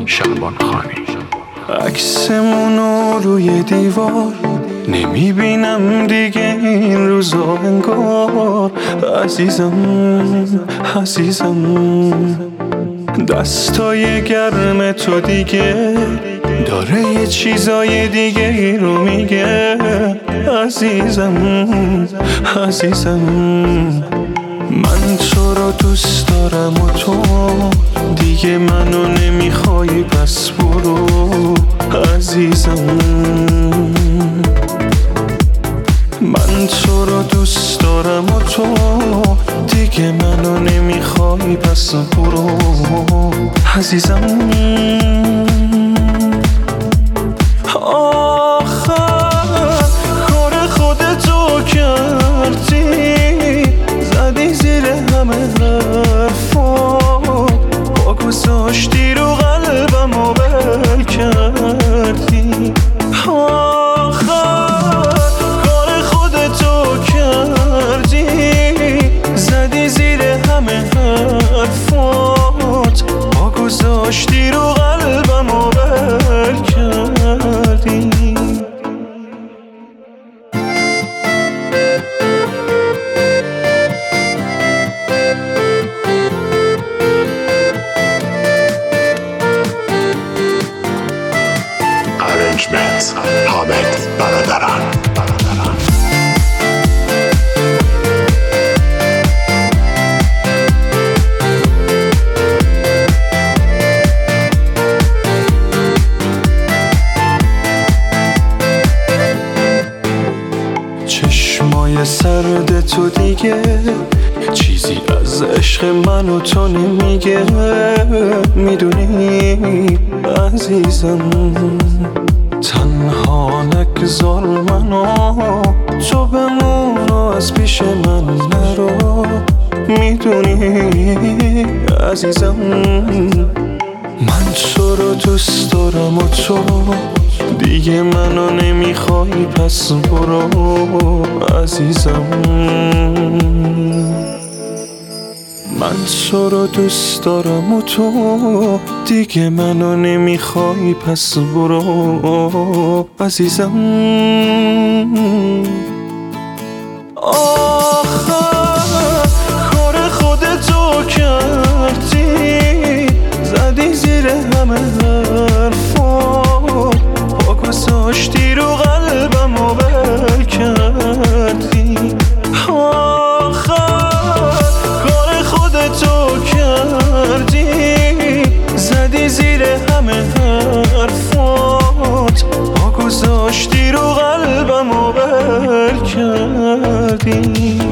شعبانخانی. عکسمونو روی دیوار نمیبینم دیگه این روزا انگار. عزیزم دستای گرم تو دیگه داره یه چیزای دیگه ای رو میگه. عزیزم من تو رو دوست دارم و تو دیگه منو نمیخوای، پس برو. عزیزم من تو رو دوست دارم و تو دیگه منو نمیخوای، پس برو. عزیزم آخر کار خودتو کردی، زدی زیر همه حرفا، پا گذاشتی رو قلبم و بل کردی. آخر کار خودتو کردی، زدی زیر همه حرفات، پا گذاشتی رو قلبم و بل کردی. حامد برادران. چشمای سرد تو دیگه چیزی از عشق من و تو نمیگه. میدونی عزیزم تنها نگذار منو، تو بمون و از پیش من نرو. میدونی عزیزم من تو رو دوست دارم و تو دیگه منو نمیخوای، پس برو. عزیزم من تو رو دوست دارم و تو دیگه منو نمیخوای، پس برو. عزیزم آخر کار خودتو کردی، زدی زیر همه حرفا، پا گذاشتی رو قلبم و بل کردی. تو کردی، زدی زیر همه حرفات، پا گذاشتی رو قلبم و بل کردی.